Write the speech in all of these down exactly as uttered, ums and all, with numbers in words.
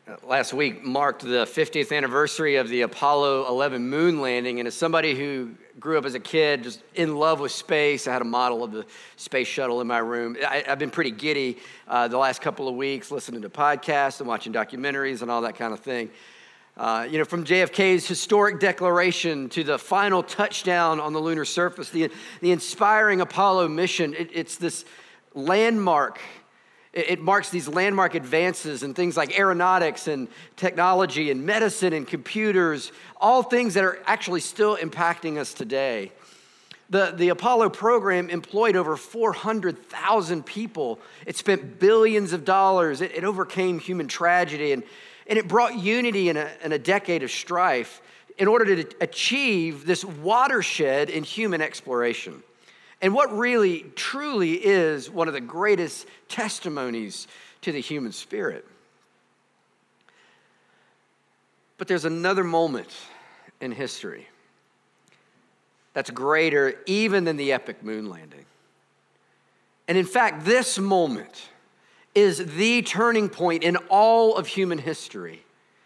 Last week marked the fiftieth anniversary of the Apollo eleven moon landing, and as somebody who grew up as a kid just in love with space, I had a model of the space shuttle in my room. I, I've been pretty giddy uh, the last couple of weeks, listening to podcasts and watching documentaries and all that kind of thing. Uh, you know, from J F K's historic declaration to the final touchdown on the lunar surface, the, the inspiring Apollo mission, it, it's this landmark. It marks these landmark advances in things like aeronautics and technology and medicine and computers, all things that are actually still impacting us today. The, the Apollo program employed over four hundred thousand people. It spent billions of dollars. It, it overcame human tragedy, and, and it brought unity in a, in a decade of strife in order to achieve this watershed in human exploration. And what really, truly is one of the greatest testimonies to the human spirit. But there's another moment in history that's greater even than the epic moon landing. And in fact, this moment is the turning point in all of human history.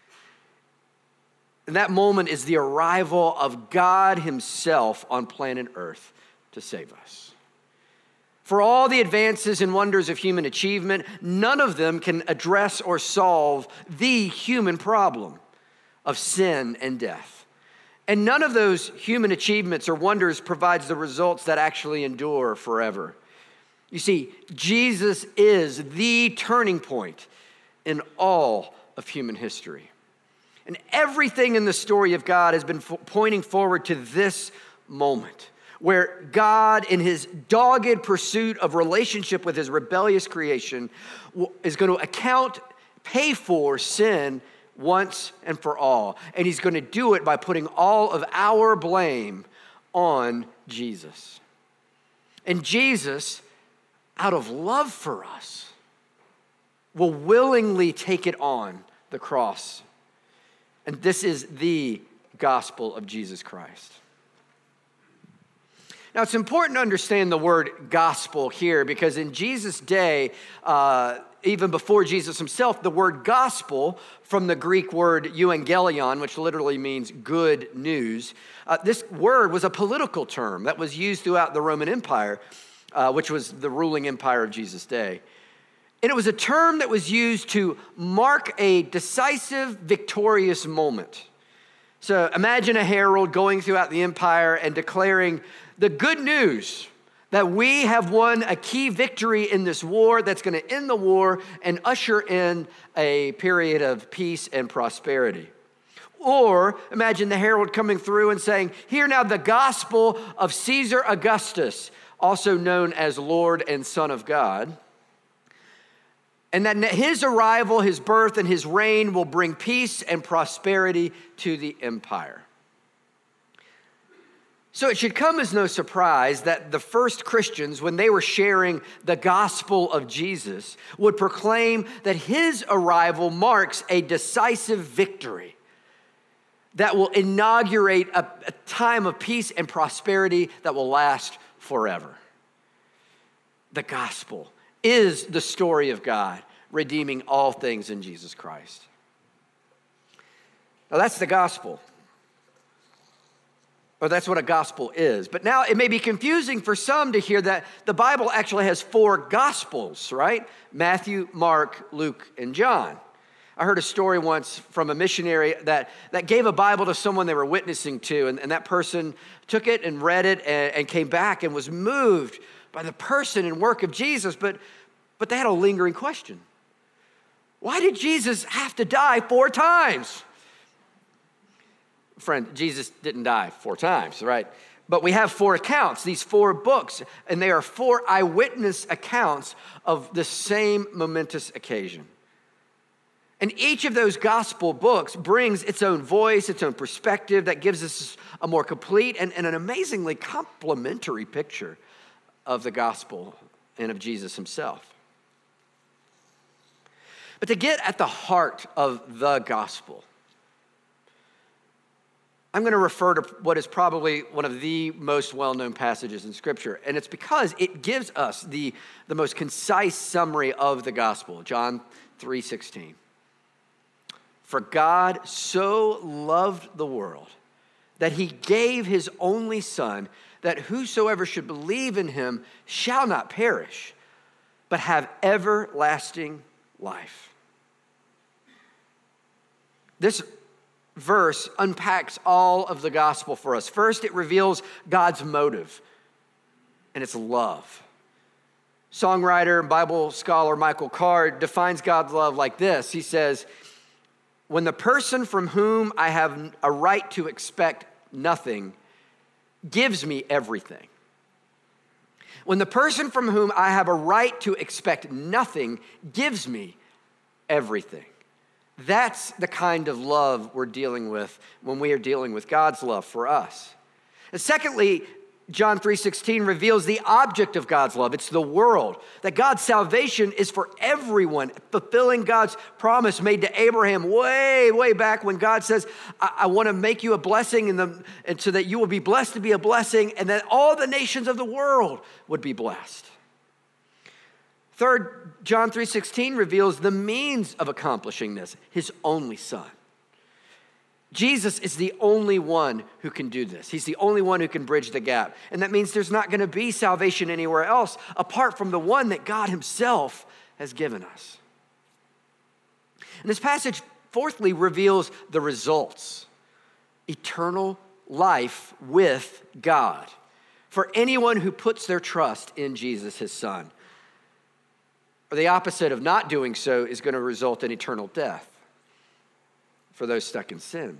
And that moment is the arrival of God Himself on planet Earth to save us. For all the advances and wonders of human achievement, none of them can address or solve the human problem of sin and death. And none of those human achievements or wonders provides the results that actually endure forever. You see, Jesus is the turning point in all of human history. And everything in the story of God has been f- pointing forward to this moment, where God, in His dogged pursuit of relationship with His rebellious creation, is going to account, pay for sin once and for all. And He's going to do it by putting all of our blame on Jesus. And Jesus, out of love for us, will willingly take it on the cross. And this is the gospel of Jesus Christ. Now, it's important to understand the word gospel here because in Jesus' day, uh, even before Jesus Himself, the word gospel, from the Greek word euangelion, which literally means good news, uh, this word was a political term that was used throughout the Roman Empire, uh, which was the ruling empire of Jesus' day. And it was a term that was used to mark a decisive, victorious moment. So imagine a herald going throughout the empire and declaring the good news that we have won a key victory in this war that's going to end the war and usher in a period of peace and prosperity. Or imagine the herald coming through and saying, "Hear now the gospel of Caesar Augustus, also known as Lord and Son of God. And that his arrival, his birth, and his reign will bring peace and prosperity to the empire." So it should come as no surprise that the first Christians, when they were sharing the gospel of Jesus, would proclaim that His arrival marks a decisive victory that will inaugurate a, a time of peace and prosperity that will last forever. The gospel is the story of God redeeming all things in Jesus Christ. Now that's the gospel. Or that's what a gospel is. But now it may be confusing for some to hear that the Bible actually has four gospels, right? Matthew, Mark, Luke, and John. I heard a story once from a missionary that, that gave a Bible to someone they were witnessing to, and, and that person took it and read it and, and came back and was moved by the person and work of Jesus, but, but they had a lingering question. Why did Jesus have to die four times? Friend, Jesus didn't die four times, right? But we have four accounts, these four books, and they are four eyewitness accounts of the same momentous occasion. And each of those gospel books brings its own voice, its own perspective that gives us a more complete and, and an amazingly complementary picture of the gospel and of Jesus Himself. But to get at the heart of the gospel, I'm going to refer to what is probably one of the most well-known passages in Scripture, and it's because it gives us the, the most concise summary of the gospel, John three sixteen. For God so loved the world that he gave his only Son, that whosoever should believe in him shall not perish, but have everlasting life. This verse unpacks all of the gospel for us. First, it reveals God's motive, and it's love. Songwriter and Bible scholar Michael Card defines God's love like this. He says, when the person from whom I have a right to expect nothing gives me everything. When the person from whom I have a right to expect nothing gives me everything. That's the kind of love we're dealing with when we are dealing with God's love for us. And secondly, John three sixteen reveals the object of God's love. It's the world. That God's salvation is for everyone, fulfilling God's promise made to Abraham way, way back when God says, I, I want to make you a blessing in the, and so that you will be blessed to be a blessing, and that all the nations of the world would be blessed. Third, John three sixteen reveals the means of accomplishing this, his only Son. Jesus is the only one who can do this. He's the only one who can bridge the gap. And that means there's not going to be salvation anywhere else apart from the one that God himself has given us. And this passage, fourthly, reveals the results. Eternal life with God for anyone who puts their trust in Jesus, his Son. Or the opposite of not doing so is going to result in eternal death for those stuck in sin.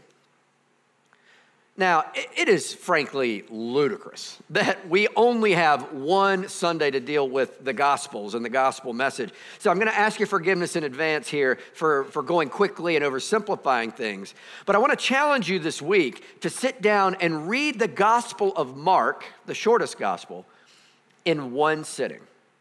Now, it is frankly ludicrous that we only have one Sunday to deal with the Gospels and the gospel message. So I'm going to ask your forgiveness in advance here for, for going quickly and oversimplifying things. But I want to challenge you this week to sit down and read the Gospel of Mark, the shortest gospel, in one sitting.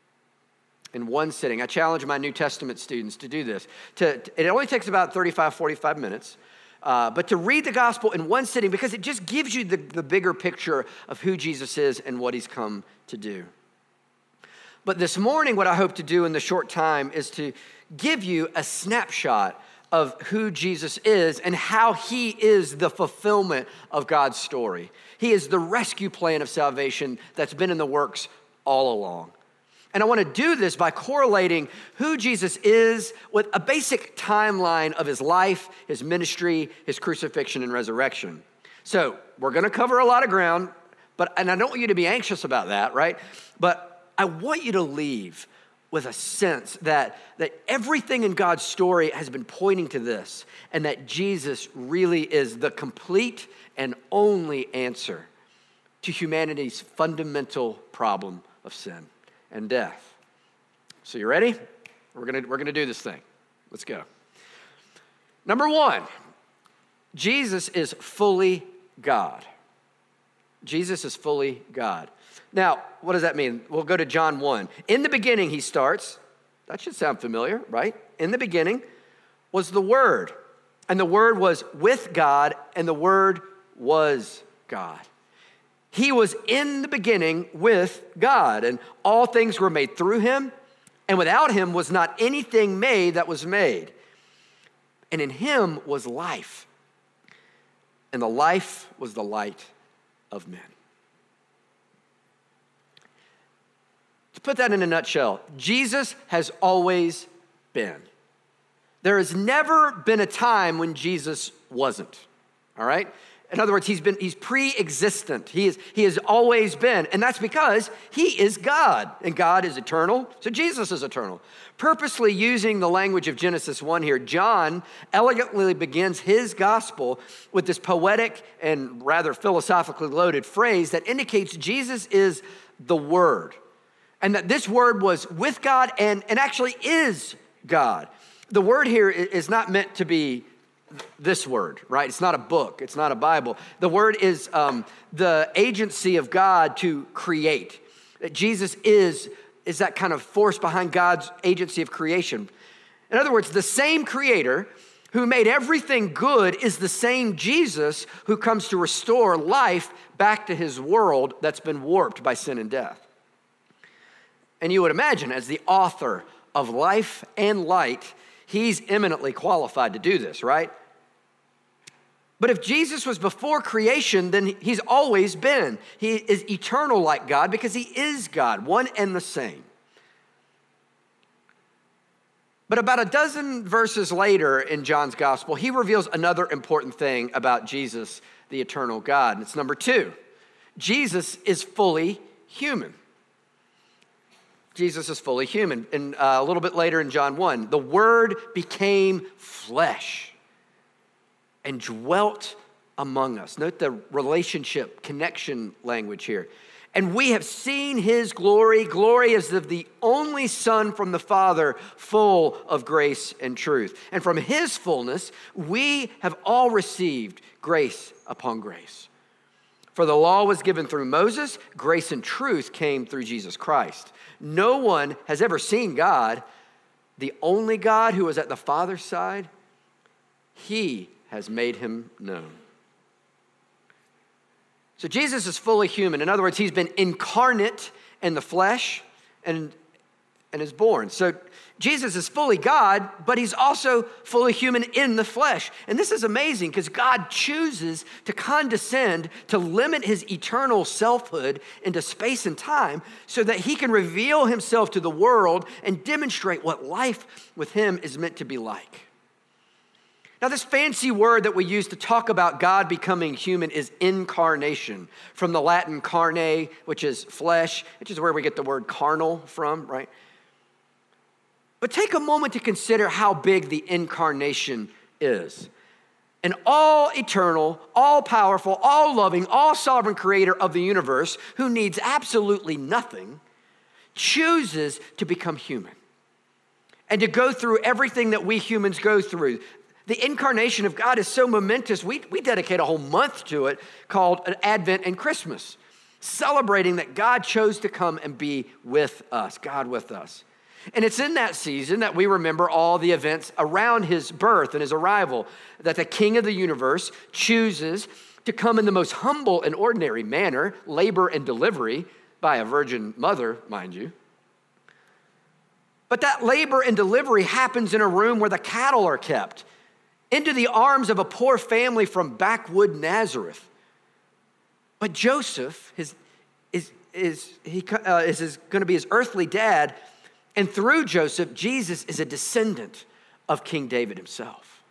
In one sitting. I challenge my New Testament students to do this. To, to, it only takes about thirty-five, forty-five minutes. Uh, but to read the gospel in one sitting, because it just gives you the, the bigger picture of who Jesus is and what he's come to do. But this morning, what I hope to do in the short time is to give you a snapshot of who Jesus is and how he is the fulfillment of God's story. He is the rescue plan of salvation that's been in the works all along. And I want to do this by correlating who Jesus is with a basic timeline of his life, his ministry, his crucifixion, and resurrection. So we're going to cover a lot of ground, but and I don't want you to be anxious about that, right? But I want you to leave with a sense that, that everything in God's story has been pointing to this, and that Jesus really is the complete and only answer to humanity's fundamental problem of sin and death. So you ready? We're gonna, we're gonna do this thing. Let's go. Number one, Jesus is fully God. Jesus is fully God. Now, what does that mean? We'll go to John one. In the beginning, he starts. That should sound familiar, right? In the beginning was the Word, and the Word was with God, and the Word was God. He was in the beginning with God, and all things were made through him, and without him was not anything made that was made. And in him was life, and the life was the light of men. To put that in a nutshell, Jesus has always been. There has never been a time when Jesus wasn't, all right? In other words, he's been he's pre-existent. He is he has always been, and that's because he is God, and God is eternal. So Jesus is eternal. Purposely using the language of Genesis one here, John elegantly begins his gospel with this poetic and rather philosophically loaded phrase that indicates Jesus is the Word, and that this Word was with God and, and actually is God. The word here is not meant to be this word, right? It's not a book. It's not a Bible. The word is um, the agency of God to create. That Jesus is, is that kind of force behind God's agency of creation. In other words, the same creator who made everything good is the same Jesus who comes to restore life back to his world that's been warped by sin and death. And you would imagine, as the author of life and light, He's eminently qualified to do this, right? But if Jesus was before creation, then he's always been. He is eternal like God because he is God, one and the same. But about a dozen verses later in John's gospel, he reveals another important thing about Jesus, the eternal God. And it's number two. Jesus is fully human. Jesus is fully human. And uh, a little bit later in John one, the Word became flesh and dwelt among us. Note the relationship, connection language here. And we have seen his glory. Glory as of the only Son from the Father, full of grace and truth. And from his fullness, we have all received grace upon grace. For the law was given through Moses, grace and truth came through Jesus Christ. No one has ever seen God, the only God who is at the Father's side. He has made him known. So Jesus is fully human. In other words, he's been incarnate in the flesh and, and is born. So Jesus is fully God, but he's also fully human in the flesh. And this is amazing because God chooses to condescend, to limit his eternal selfhood into space and time so that he can reveal himself to the world and demonstrate what life with him is meant to be like. Now, this fancy word that we use to talk about God becoming human is incarnation, from the Latin carne, which is flesh, which is where we get the word carnal from, right? But take a moment to consider how big the incarnation is. An all eternal, all powerful, all loving, all sovereign creator of the universe who needs absolutely nothing chooses to become human and to go through everything that we humans go through. The incarnation of God is so momentous, we, we dedicate a whole month to it called Advent and Christmas, celebrating that God chose to come and be with us, God with us. And it's in that season that we remember all the events around his birth and his arrival, that the King of the universe chooses to come in the most humble and ordinary manner, labor and delivery by a virgin mother, mind you. But that labor and delivery happens in a room where the cattle are kept, into the arms of a poor family from backwood Nazareth. But Joseph his, is, is, he, uh, is his, going to be his earthly dad, and through Joseph, Jesus is a descendant of King David himself.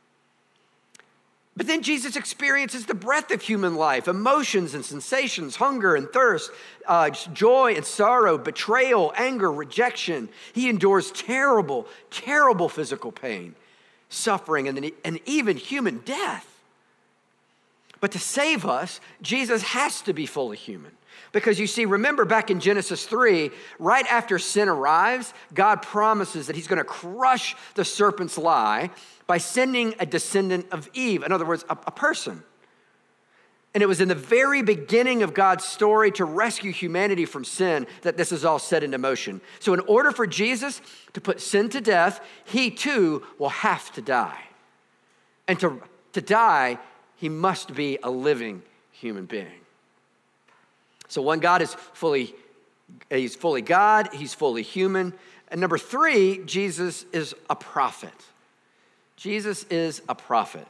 But then Jesus experiences the breadth of human life, emotions and sensations, hunger and thirst, uh, joy and sorrow, betrayal, anger, rejection. He endures terrible, terrible physical pain, suffering, and, and even human death. But to save us, Jesus has to be fully human. Because you see, remember back in Genesis three, right after sin arrives, God promises that he's going to crush the serpent's lie by sending a descendant of Eve, in other words, a, a person. And it was in the very beginning of God's story to rescue humanity from sin that this is all set into motion. So in order for Jesus to put sin to death, he too will have to die. And to, to die, he must be a living human being. So one God is fully, he's fully God, he's fully human. And number three, Jesus is a prophet. Jesus is a prophet.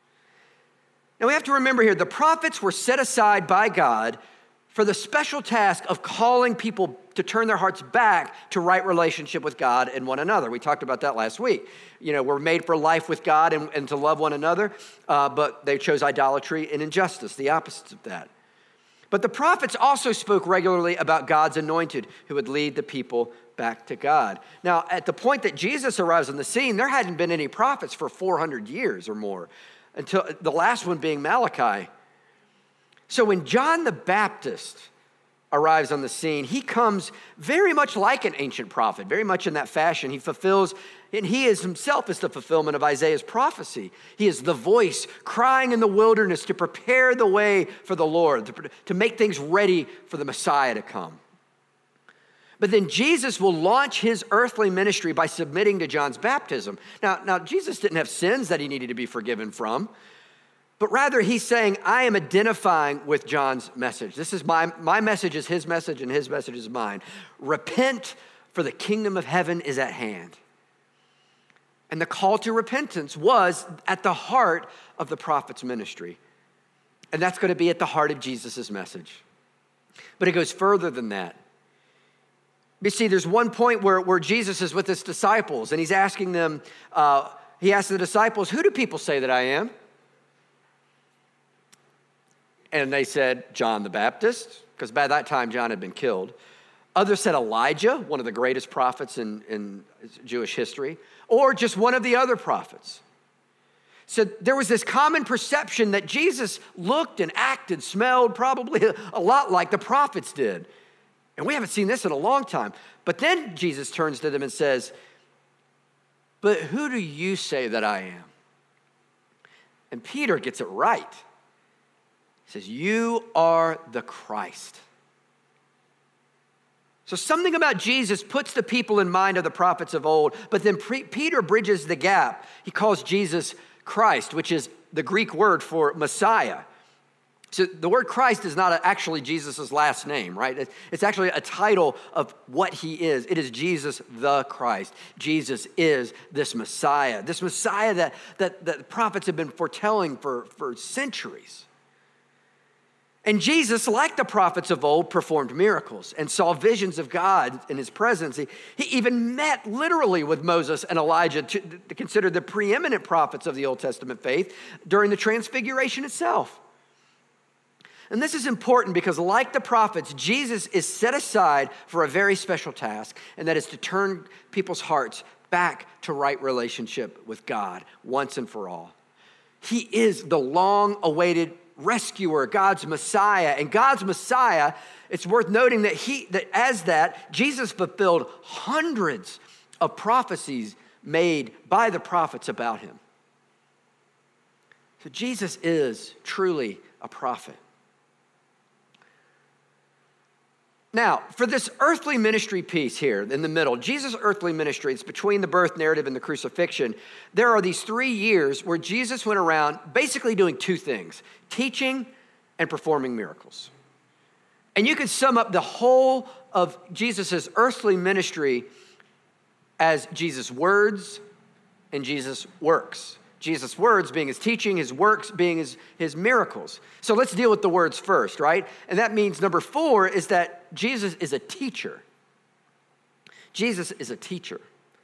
Now we have to remember here, the prophets were set aside by God for the special task of calling people to turn their hearts back to right relationship with God and one another. We talked about that last week. You know, we're made for life with God and, and to love one another, uh, but they chose idolatry and injustice, the opposites of that. But the prophets also spoke regularly about God's anointed who would lead the people back to God. Now, at the point that Jesus arrives on the scene, there hadn't been any prophets for four hundred years or more, until the last one being Malachi. So when John the Baptist arrives on the scene, he comes very much like an ancient prophet, very much in that fashion. He fulfills, and he is himself is the fulfillment of Isaiah's prophecy. He is the voice crying in the wilderness to prepare the way for the Lord, to, to make things ready for the Messiah to come. But then Jesus will launch his earthly ministry by submitting to John's baptism. Now, now Jesus didn't have sins that he needed to be forgiven from, but rather he's saying, I am identifying with John's message. This is my, my message is his message and his message is mine. Repent, for the kingdom of heaven is at hand. And the call to repentance was at the heart of the prophet's ministry. And that's going to be at the heart of Jesus' message. But it goes further than that. You see, there's one point where, where Jesus is with his disciples, and he's asking them, uh, he asks the disciples, who do people say that I am? And they said, John the Baptist, because by that time John had been killed. Others said Elijah, one of the greatest prophets in, in Jewish history, or just one of the other prophets. So there was this common perception that Jesus looked and acted, smelled probably a lot like the prophets did. And we haven't seen this in a long time. But then Jesus turns to them and says, but who do you say that I am? And Peter gets it right. He says, you are the Christ. So something about Jesus puts the people in mind of the prophets of old, but then pre- Peter bridges the gap. He calls Jesus Christ, which is the Greek word for Messiah. So the word Christ is not actually Jesus' last name, right? It's actually a title of what he is. It is Jesus the Christ. Jesus is this Messiah, this Messiah that, that, that the prophets have been foretelling for, for centuries. And Jesus, like the prophets of old, performed miracles and saw visions of God in his presence. He, he even met literally with Moses and Elijah, to, to considered the preeminent prophets of the Old Testament faith, during the transfiguration itself. And this is important because, like the prophets, Jesus is set aside for a very special task, and that is to turn people's hearts back to right relationship with God once and for all. He is the long-awaited rescuer, God's Messiah. And God's Messiah, it's worth noting that he, that as that, Jesus fulfilled hundreds of prophecies made by the prophets about him. So Jesus is truly a prophet. Now, for this earthly ministry piece here in the middle, Jesus' earthly ministry, it's between the birth narrative and the crucifixion. There are these three years where Jesus went around basically doing two things, teaching and performing miracles. And you could sum up the whole of Jesus' earthly ministry as Jesus' words and Jesus' works. Jesus' words being his teaching, his works being his, his miracles. So let's deal with the words first, right? And that means number four is that Jesus is a teacher. Jesus is a teacher.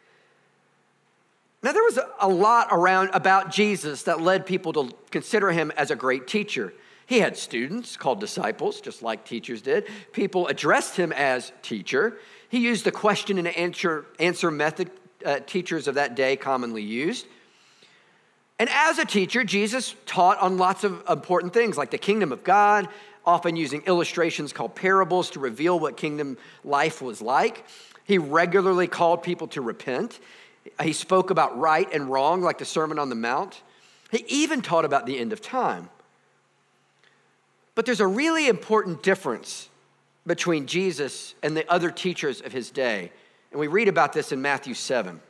Now, there was a lot around about Jesus that led people to consider him as a great teacher. He had students called disciples, just like teachers did. People addressed him as teacher. He used the question and answer, answer method uh, teachers of that day commonly used. And as a teacher, Jesus taught on lots of important things like the kingdom of God, often using illustrations called parables to reveal what kingdom life was like. He regularly called people to repent. He spoke about right and wrong, like the Sermon on the Mount. He even taught about the end of time. But there's a really important difference between Jesus and the other teachers of his day. And we read about this in Matthew seven.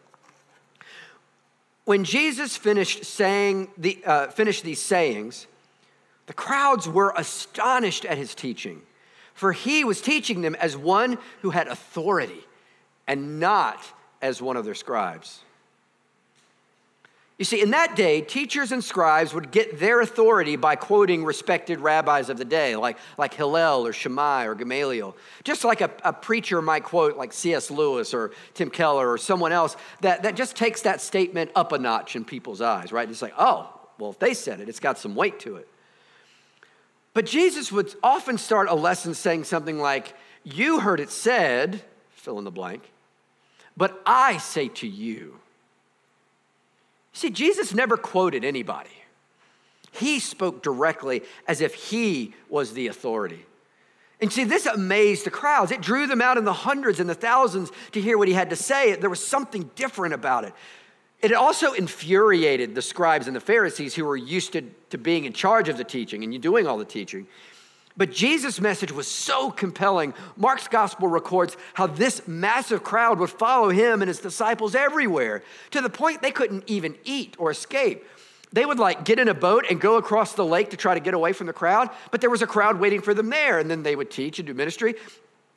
When Jesus finished saying the uh, finished these sayings, the crowds were astonished at his teaching, for he was teaching them as one who had authority and not as one of their scribes. You see, in that day, teachers and scribes would get their authority by quoting respected rabbis of the day, like, like Hillel or Shammai or Gamaliel. Just like a, a preacher might quote like C S Lewis or Tim Keller or someone else, that, that just takes that statement up a notch in people's eyes, right? It's like, oh, well, if they said it, it's got some weight to it. But Jesus would often start a lesson saying something like, you heard it said, fill in the blank, but I say to you. See, Jesus never quoted anybody. He spoke directly as if he was the authority. And see, this amazed the crowds. It drew them out in the hundreds and the thousands to hear what he had to say. There was something different about it. It also infuriated the scribes and the Pharisees who were used to, to being in charge of the teaching and doing all the teaching. But Jesus' message was so compelling. Mark's gospel records how this massive crowd would follow him and his disciples everywhere, to the point they couldn't even eat or escape. They would like get in a boat and go across the lake to try to get away from the crowd, but there was a crowd waiting for them there, and then they would teach and do ministry.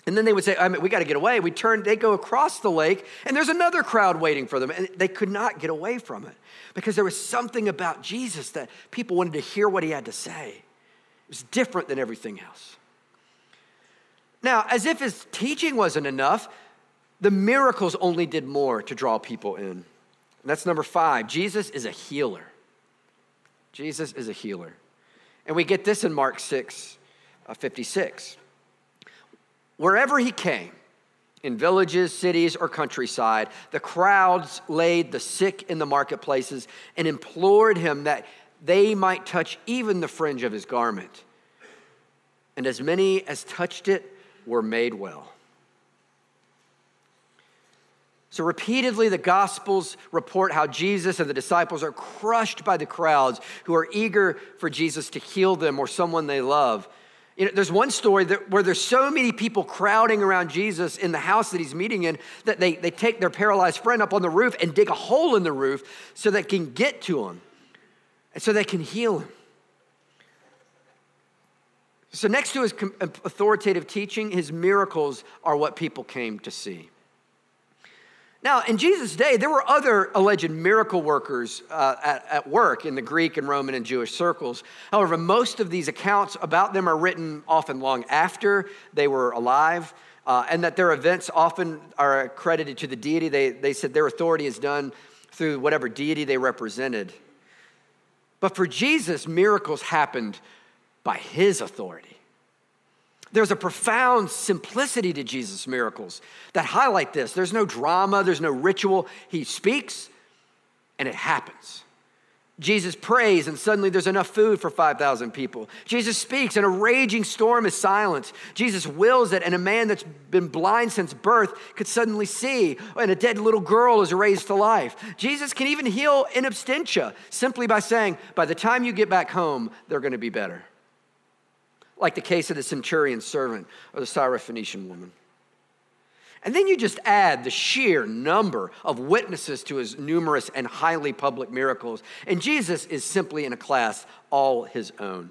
And then they would say, I mean, we got to get away. We turn, they go across the lake, and there's another crowd waiting for them. And they could not get away from it because there was something about Jesus that people wanted to hear what he had to say. It was different than everything else. Now, as if his teaching wasn't enough, the miracles only did more to draw people in. And that's number five. Jesus is a healer. Jesus is a healer. And we get this in Mark six, fifty-six. Wherever he came, in villages, cities, or countryside, the crowds laid the sick in the marketplaces and implored him that they might touch even the fringe of his garment. And as many as touched it were made well. So repeatedly, the Gospels report how Jesus and the disciples are crushed by the crowds who are eager for Jesus to heal them or someone they love. You know, there's one story that, where there's so many people crowding around Jesus in the house that he's meeting in that they, they take their paralyzed friend up on the roof and dig a hole in the roof so they can get to him and so they can heal him. So next to his authoritative teaching, his miracles are what people came to see. Now, in Jesus' day, there were other alleged miracle workers uh, at, at work in the Greek and Roman and Jewish circles. However, most of these accounts about them are written often long after they were alive, uh, and that their events often are accredited to the deity. They, they said their authority is done through whatever deity they represented. But for Jesus, miracles happened by his authority. There's a profound simplicity to Jesus' miracles that highlight this. There's no drama, there's no ritual. He speaks, and it happens. Jesus prays, and suddenly there's enough food for five thousand people. Jesus speaks, and a raging storm is silenced. Jesus wills it, and a man that's been blind since birth could suddenly see, and a dead little girl is raised to life. Jesus can even heal in absentia simply by saying, by the time you get back home, they're going to be better. Like the case of the centurion's servant or the Syrophoenician woman. And then you just add the sheer number of witnesses to his numerous and highly public miracles, and Jesus is simply in a class all his own.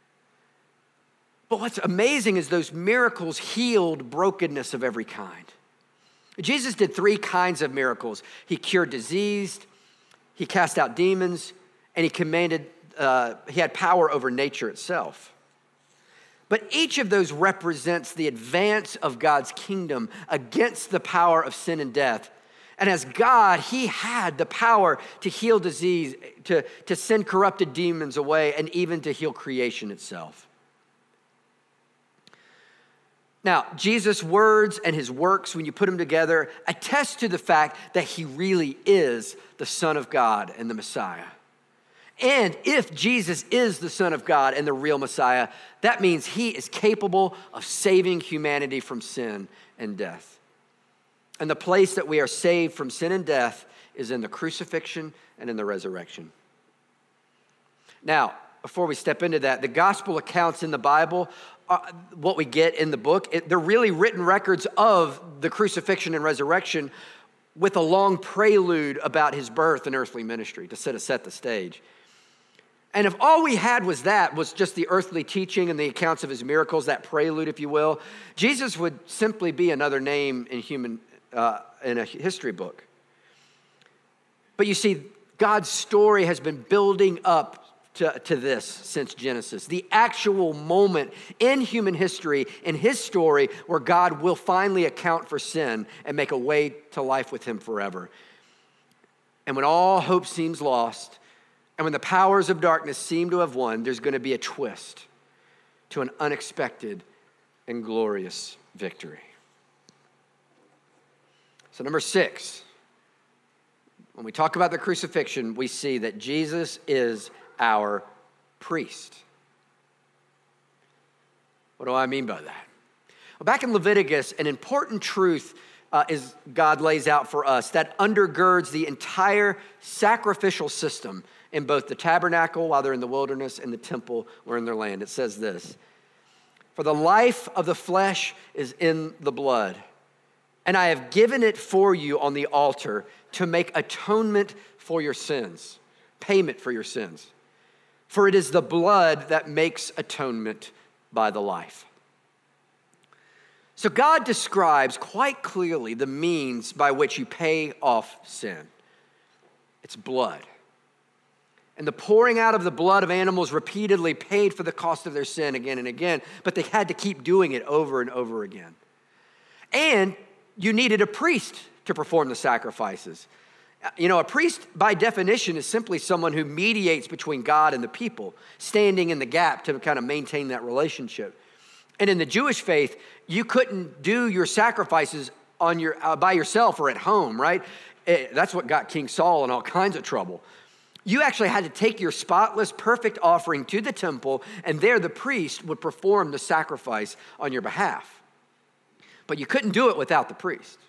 But what's amazing is those miracles healed brokenness of every kind. Jesus did three kinds of miracles. He cured disease, he cast out demons, and he commanded, uh, he had power over nature itself. But each of those represents the advance of God's kingdom against the power of sin and death. And as God, he had the power to heal disease, to, to send corrupted demons away, and even to heal creation itself. Now, Jesus' words and his works, when you put them together, attest to the fact that he really is the Son of God and the Messiah. And if Jesus is the Son of God and the real Messiah, that means he is capable of saving humanity from sin and death. And the place that we are saved from sin and death is in the crucifixion and in the resurrection. Now, before we step into that, the gospel accounts in the Bible, uh, what we get in the book, it, they're really written records of the crucifixion and resurrection with a long prelude about his birth and earthly ministry to set, to set the stage. And if all we had was that, was just the earthly teaching and the accounts of his miracles, that prelude, if you will, Jesus would simply be another name in human, uh, in a history book. But you see, God's story has been building up to, to this since Genesis. The actual moment in human history, in his story, where God will finally account for sin and make a way to life with him forever. And when all hope seems lost, and when the powers of darkness seem to have won, there's going to be a twist to an unexpected and glorious victory. So number six, when we talk about the crucifixion, we see that Jesus is our priest. What do I mean by that? Well, back in Leviticus, an important truth uh, is God lays out for us that undergirds the entire sacrificial system in both the tabernacle while they're in the wilderness and the temple or in their land. It says this: for the life of the flesh is in the blood, and I have given it for you on the altar to make atonement for your sins, payment for your sins. For it is the blood that makes atonement by the life. So God describes quite clearly the means by which you pay off sin. It's blood. And the pouring out of the blood of animals repeatedly paid for the cost of their sin again and again, but they had to keep doing it over and over again. And you needed a priest to perform the sacrifices. You know, a priest, by definition, is simply someone who mediates between God and the people, standing in the gap to kind of maintain that relationship. And in the Jewish faith, you couldn't do your sacrifices on your uh, by yourself or at home, right? It, that's what got King Saul in all kinds of trouble. You actually had to take your spotless, perfect offering to the temple, and there the priest would perform the sacrifice on your behalf. But you couldn't do it without the priest.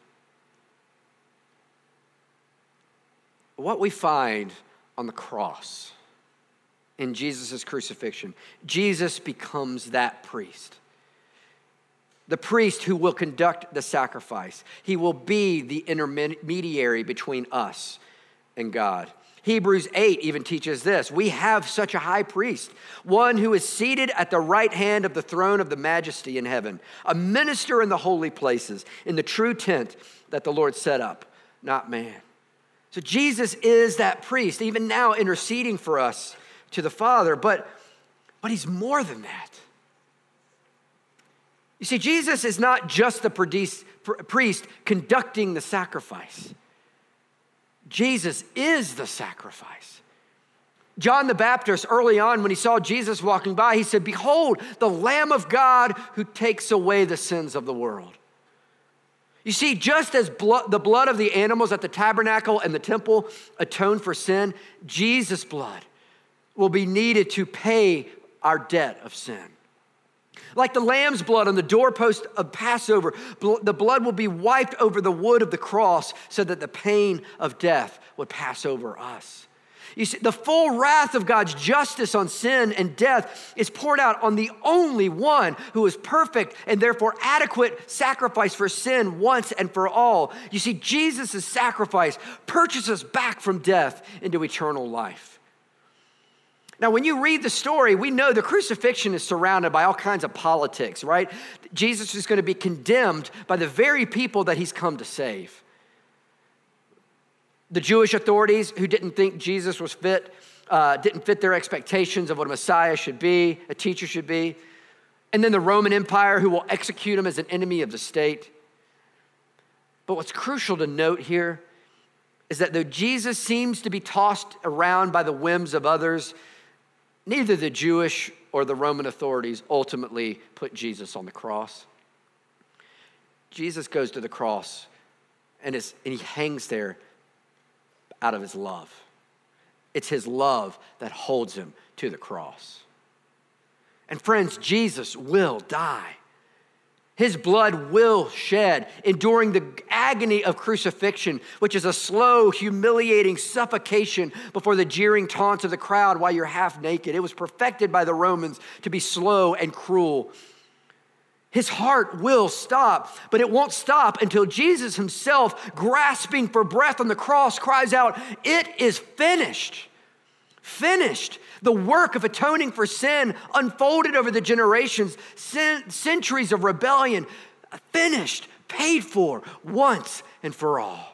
What we find on the cross in Jesus' crucifixion, Jesus becomes that priest. The priest who will conduct the sacrifice. He will be the intermediary between us and God. Hebrews eight even teaches this. We have such a high priest, one who is seated at the right hand of the throne of the majesty in heaven, a minister in the holy places, in the true tent that the Lord set up, not man. So Jesus is that priest, even now interceding for us to the Father, but, but he's more than that. You see, Jesus is not just the priest conducting the sacrifice. Jesus is the sacrifice. John the Baptist, early on when he saw Jesus walking by, he said, "Behold, the Lamb of God who takes away the sins of the world." You see, just as blood, the blood of the animals at the tabernacle and the temple atoned for sin, Jesus' blood will be needed to pay our debt of sin. Like the lamb's blood on the doorpost of Passover, the blood will be wiped over the wood of the cross so that the pain of death would pass over us. You see, the full wrath of God's justice on sin and death is poured out on the only one who is perfect and therefore adequate sacrifice for sin once and for all. You see, Jesus' sacrifice purchases us back from death into eternal life. Now, when you read the story, we know the crucifixion is surrounded by all kinds of politics, right? Jesus is going to be condemned by the very people that he's come to save. The Jewish authorities who didn't think Jesus was fit, uh, didn't fit their expectations of what a Messiah should be, a teacher should be. And then the Roman Empire who will execute him as an enemy of the state. But what's crucial to note here is that though Jesus seems to be tossed around by the whims of others, neither the Jewish or the Roman authorities ultimately put Jesus on the cross. Jesus goes to the cross and, is, and he hangs there out of his love. It's his love that holds him to the cross. And friends, Jesus will die. His blood will shed, enduring the agony of crucifixion, which is a slow, humiliating suffocation before the jeering taunts of the crowd while you're half naked. It was perfected by the Romans to be slow and cruel. His heart will stop, but it won't stop until Jesus himself, grasping for breath on the cross, cries out, "It is finished." Finished. The work of atoning for sin unfolded over the generations, centuries of rebellion, finished, paid for once and for all.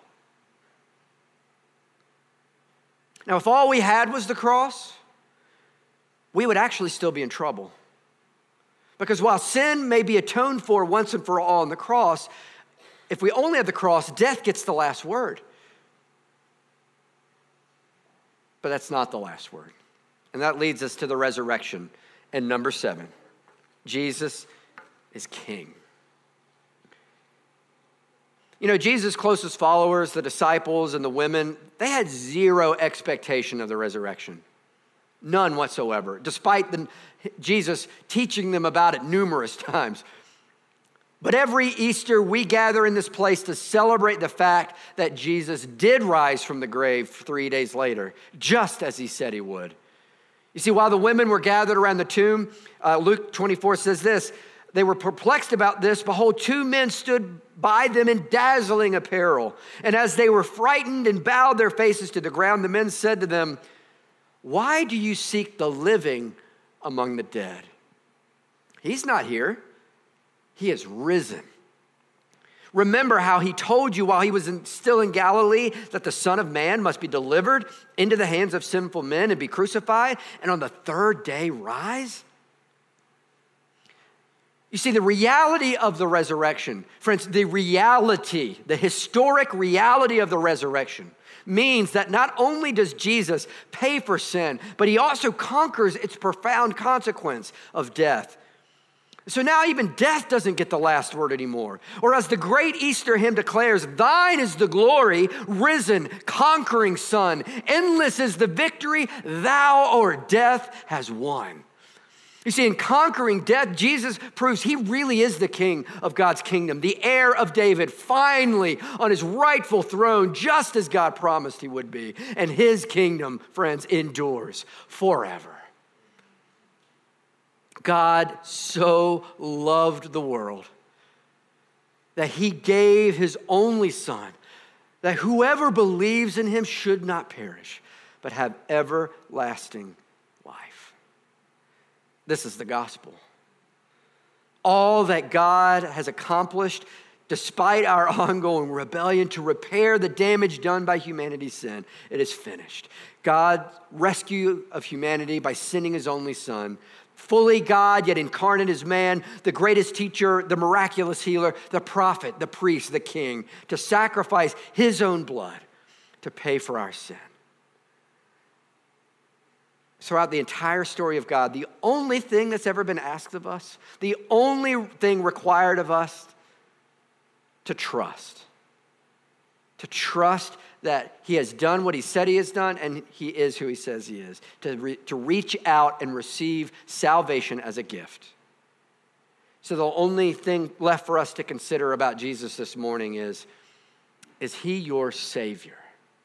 Now, if all we had was the cross, we would actually still be in trouble. Because while sin may be atoned for once and for all on the cross, if we only have the cross, death gets the last word. But that's not the last word. And that leads us to the resurrection. And number seven, Jesus is king. You know, Jesus' closest followers, the disciples and the women, they had zero expectation of the resurrection. None whatsoever, despite the, Jesus teaching them about it numerous times. But every Easter, we gather in this place to celebrate the fact that Jesus did rise from the grave three days later, just as he said he would. You see, while the women were gathered around the tomb, uh, Luke twenty-four says this, they were perplexed about this. Behold, two men stood by them in dazzling apparel. And as they were frightened and bowed their faces to the ground, the men said to them, "Why do you seek the living among the dead? He's not here. He has risen. Remember how he told you while he was in, still in Galilee that the Son of Man must be delivered into the hands of sinful men and be crucified, and on the third day rise? You see, the reality of the resurrection, friends, the reality, the historic reality of the resurrection means that not only does Jesus pay for sin, but he also conquers its profound consequence of death. So now even death doesn't get the last word anymore. Or as the great Easter hymn declares, thine is the glory, risen, conquering Son. Endless is the victory thou o'er death has won. You see, in conquering death, Jesus proves he really is the king of God's kingdom, the heir of David, finally on his rightful throne, just as God promised he would be. And his kingdom, friends, endures forever. God so loved the world that he gave his only Son, that whoever believes in him should not perish, but have everlasting life. This is the gospel. All that God has accomplished despite our ongoing rebellion to repair the damage done by humanity's sin, it is finished. God's rescue of humanity by sending his only Son, fully God, yet incarnate as man, the greatest teacher, the miraculous healer, the prophet, the priest, the king, to sacrifice his own blood to pay for our sin. Throughout the entire story of God, the only thing that's ever been asked of us, the only thing required of us, to trust. To trust that he has done what he said he has done and he is who he says he is. To, re- to reach out and receive salvation as a gift. So the only thing left for us to consider about Jesus this morning is, is he your Savior?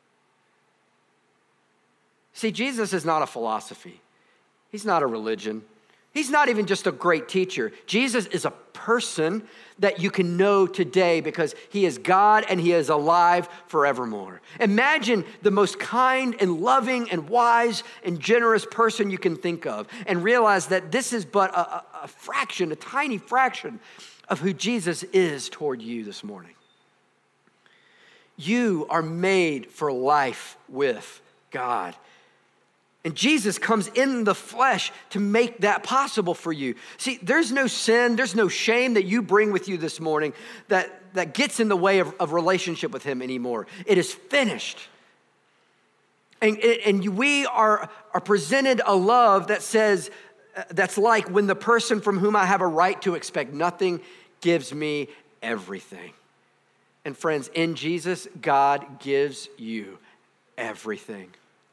See, Jesus is not a philosophy. He's not a religion. He's not even just a great teacher. Jesus is a person that you can know today because he is God and he is alive forevermore. Imagine the most kind and loving and wise and generous person you can think of and realize that this is but a, a, a fraction, a tiny fraction of who Jesus is toward you this morning. You are made for life with God. And Jesus comes in the flesh to make that possible for you. See, there's no sin, there's no shame that you bring with you this morning that, that gets in the way of, of relationship with him anymore. It is finished. And, and we are, are presented a love that says, that's like when the person from whom I have a right to expect nothing gives me everything. And friends, in Jesus, God gives you everything.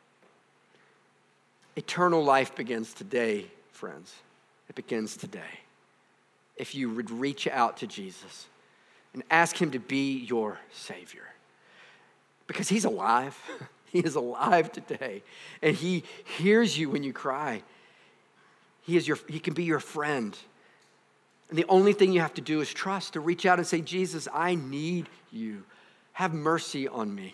Eternal life begins today, friends. It begins today. If you would reach out to Jesus and ask him to be your Savior. Because he's alive. He is alive today. And he hears you when you cry. He is your, he can be your friend. And the only thing you have to do is trust, to reach out and say, Jesus, I need you. Have mercy on me.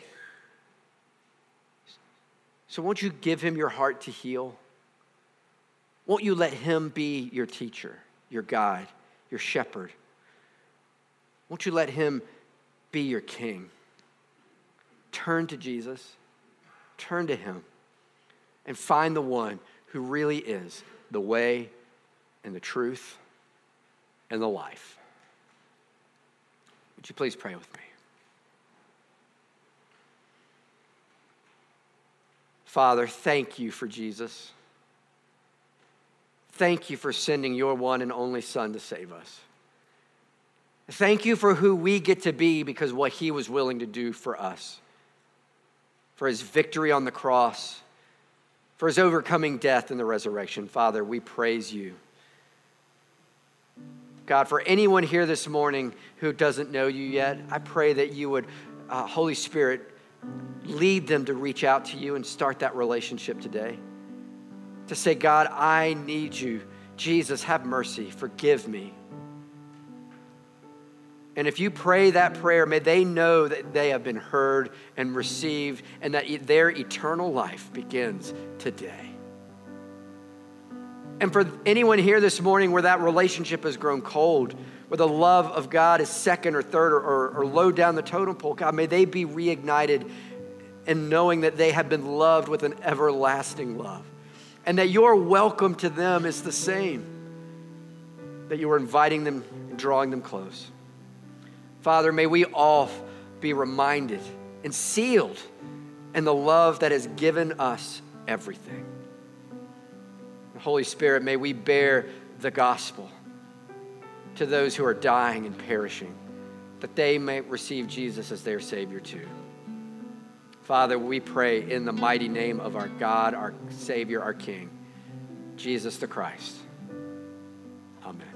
So won't you give him your heart to heal? Won't you let him be your teacher, your guide, your shepherd? Won't you let him be your king? Turn to Jesus, turn to him, and find the one who really is the way and the truth and the life. Would you please pray with me? Father, thank you for Jesus. Thank you for sending your one and only Son to save us. Thank you for who we get to be because of what he was willing to do for us. For his victory on the cross, for his overcoming death and the resurrection. Father, we praise you. God, for anyone here this morning who doesn't know you yet, I pray that you would, uh, Holy Spirit, lead them to reach out to you and start that relationship today. To say, God, I need you. Jesus, have mercy. Forgive me. And if you pray that prayer, may they know that they have been heard and received and that their eternal life begins today. And for anyone here this morning where that relationship has grown cold, where the love of God is second or third or, or, or low down the totem pole, God, may they be reignited in knowing that they have been loved with an everlasting love, and that your welcome to them is the same, that you are inviting them and drawing them close. Father, may we all be reminded and sealed in the love that has given us everything. Holy Spirit, may we bear the gospel to those who are dying and perishing, that they may receive Jesus as their Savior too. Father, we pray in the mighty name of our God, our Savior, our King, Jesus the Christ. Amen.